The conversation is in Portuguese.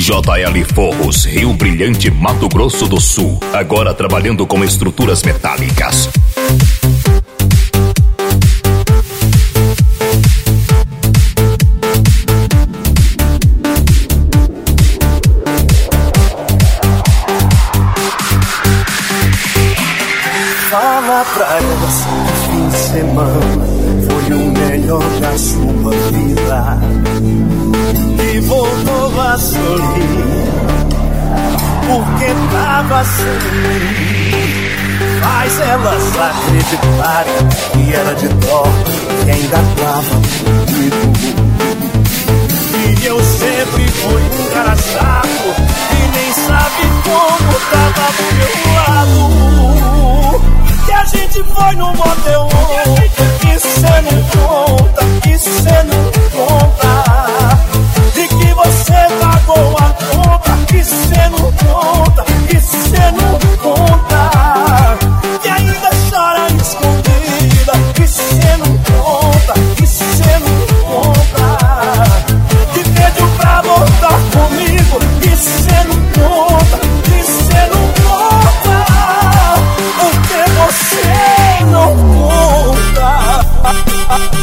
JL Forros, Rio Brilhante, Mato Grosso do Sul. Agora trabalhando com estruturas metálicas. Fala pra ela se o fim de semana foi o melhor da sua vida, e voltou a sorrir porque tava sem mim. Faz elas acreditarem que era de dó, que ainda tava comigo. E eu sempre fui um cara chato e nem sabe como tava do meu lado. Que a gente foi no motel ontem, que cê não conta, que cê não conta. E que você pagou a conta, que cê não conta, que cê não conta. Que ainda chora escondida, que cê não conta, que cê não conta. Que pediu pra voltar comigo, que cê não conta, que cê não conta. Porque você não conta.